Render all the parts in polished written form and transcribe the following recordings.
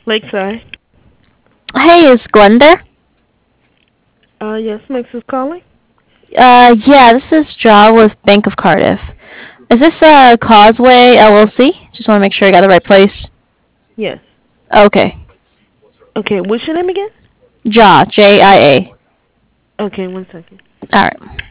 Lakeside. Hey, is Glenda? Yes, Max is calling. Yeah, this is Ja with Bank of Cardiff. Is this Causeway LLC? Just want to make sure I got the right place. Yes. Okay. Okay, what's your name again? Ja, Jia. Okay, one second. All right.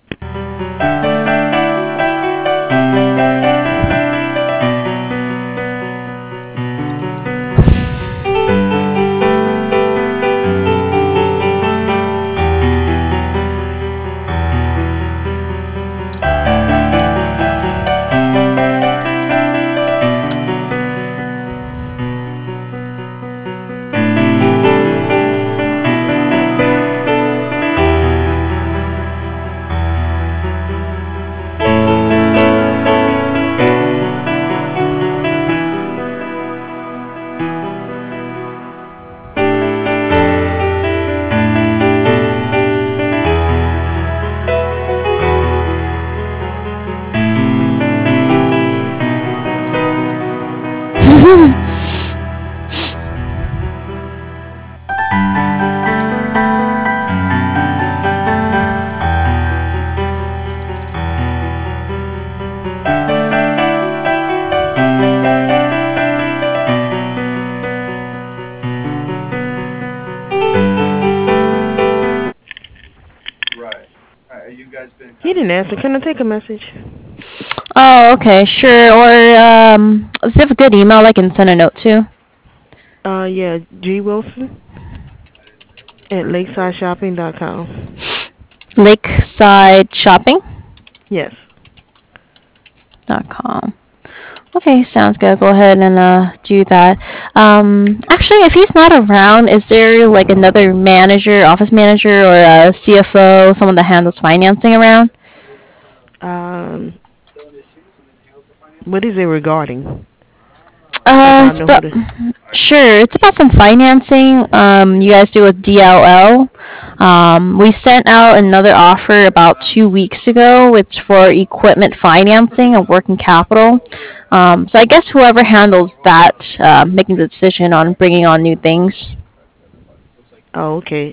He didn't answer. Can I take a message? Oh, okay, sure. Or does he have a good email I can send a note to? Yeah, G Wilson at lakesideshopping.com. Lakeside Shopping. Yes. .com. Okay, sounds good. Go ahead and do that. Actually, if he's not around, is there like another manager, office manager, or a CFO, someone that handles financing around? Um, what is it regarding? Like Uh, I it's know who about to. sure. It's about some financing. You guys do with DLL. We sent out another offer about 2 weeks ago. It's for equipment financing and working capital. So I guess whoever handles that, making the decision on bringing on new things. Oh, okay.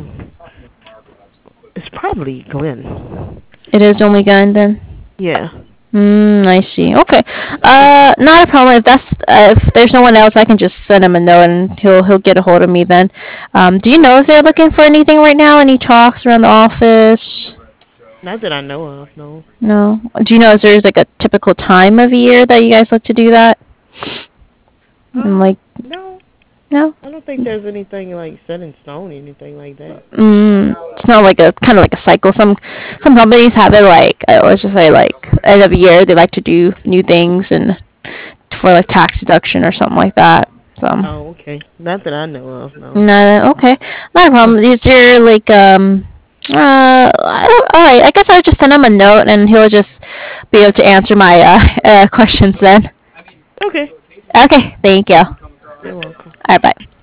It's probably Glenn. It is only gun then. Yeah. I see. Okay. Not a problem. If there's no one else, I can just send him a note and he'll get a hold of me then. Do you know if they're looking for anything right now? Any talks around the office? Not that I know of. No. No. Do you know if there's like a typical time of year that you guys like to do that? And like, No. no. I don't think there's anything like set in stone, anything like that. It's not like a kind of like a cycle. Some companies have it like let's just say like end of year they like to do new things and for like tax deduction or something like that. So Oh, okay. Not that I know of. No. no, okay, not a problem. Is there like all right. I guess I'll just send him a note and he'll just be able to answer my questions then. Okay. Okay, thank you. All You're welcome. right, bye.